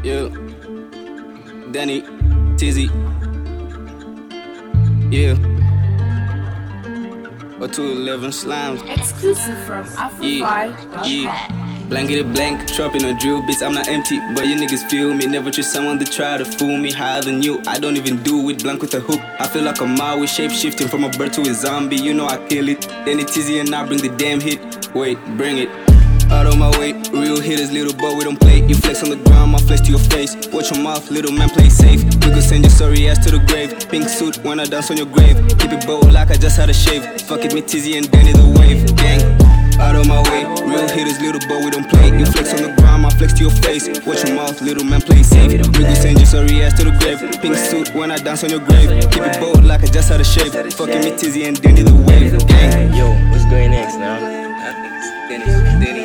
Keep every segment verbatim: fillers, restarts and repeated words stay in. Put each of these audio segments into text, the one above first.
Yeah, Danny, Tizzy, yeah, or two eleven slimes. Exclusive from Afrofi dot com. Yeah, blanket blank, dropping a drill, bitch. I'm not empty, but you niggas feel me. Never trust someone to try to fool me higher than you. I don't even do it blank with a hook. I feel like a Maui, shape shifting from a bird to a zombie. You know I kill it. Then it's easy and I bring the damn hit. Wait, bring it. Out of my way, real hitters, little boy, we don't play. You flex on the ground, I flex to your face. Watch your mouth, little man, play safe. We could send your sorry ass to the grave. Pink suit when I dance on your grave. Keep it bold like I just had a shave. Fuck it, me Tizzy and Danny the wave. Gang, out of my way, real hitters, little boy, we don't play. You flex on the ground, I flex to your face. Watch your mouth, little man, play safe. We could send your sorry ass to the grave. Pink suit when I dance on your grave. Keep it bold like I just had a shave. Fuck it, me Tizzy and Danny the wave. Gang. Yo, what's going next now? Danny, Danny.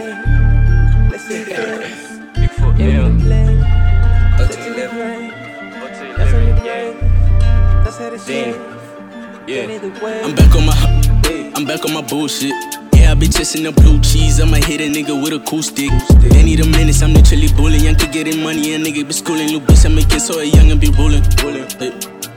Big foot, yeah. Up to eleven. Up to eleven, yeah. Damn. Yeah. I'm back on my, I'm back on my bullshit. Yeah, I be chasing the blue cheese. I'ma hit a nigga with a cool stick. They need a menace, I'm literally bullying. Young kid getting money, and nigga be schooling. Little bitch, I make it so a young and be rolling. Hey.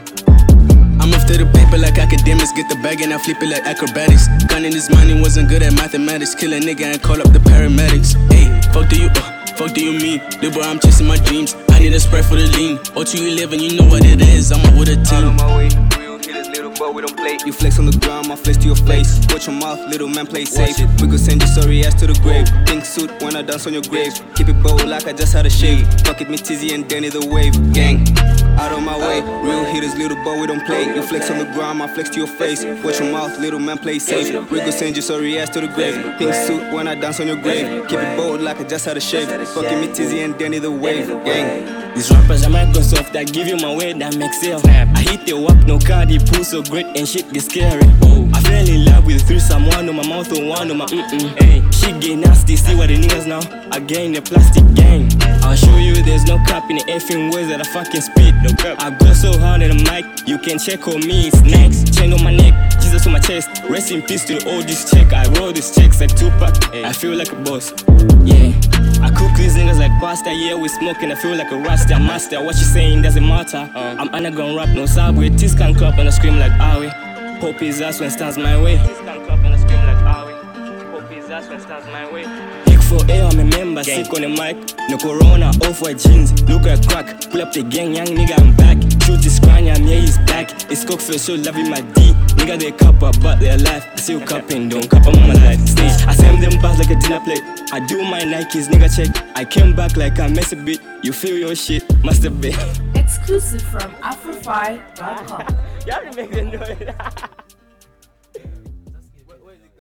I'm after the paper like academics. Get the bag and I flip it like acrobatics. Counting this money, wasn't good at mathematics. Kill a nigga and call up the paramedics. Hey, fuck do you, uh, fuck do you mean? Little boy, I'm chasing my dreams. I need a spray for the lean. oh two eleven, you know what it is. I'm out with a team. Out of my way, real hitters, little boy, we don't play. You flex on the ground, I flex to your face. Watch your mouth, little man, play safe. We could send your sorry ass to the grave. Pink suit when I dance on your grave. Keep it bold like I just had a shave. Fuck it, me Tizzy and Danny the wave. Gang. Out of my way, real hitters, little boy, we don't play. You flex on the ground, I flex to your face. Watch your mouth, little man, play safe. We go send your sorry ass to the grave. Pink suit when I dance on your grave. Keep it bold like I just had a shave. Fucking me Tizzy and Danny the wave. Gang. These rappers are Microsoft that give you my way that makes it. I hit the whack, no card, he pull so great and shit get scary. I fell in love with three someone on my mouth and one on my mm-mm. Hey, shit get nasty, see what the niggas now. Again, the plastic gang. I'll show you there's no cap in the effing words that I fucking spit. No cap. I go so hard in the mic, you can check on me, it's next. Chain on my neck, Jesus on my chest. Rest in peace to all this check. I roll these checks like Tupac. Hey, I feel like a boss. Yeah. I cook these niggas like pasta, yeah, we smoking, I feel like a rasta master. What you saying doesn't matter. uh, I'm underground rap, no subway. Teeth can clap and I scream like Awe. Pop his ass when stands my way. Teeth can clap and I scream like Awe. Pop his ass when stands my way. Pick for air, I'm a member, gang. Sick on the mic. No corona, off-white jeans, look at crack. Pull up the gang, young nigga, I'm back. Shoot this cranium, yeah, he's back. It's cock for so loving my D. Nigga, they cap up, but they're alive. I still capping, don't cap on my life. Stage, I send them back like a dinner plate. I do my Nikes, nigga, check. I came back like I mess a bit. You feel your shit, masturbate. Exclusive from Afrofi dot com. You have to make the noise.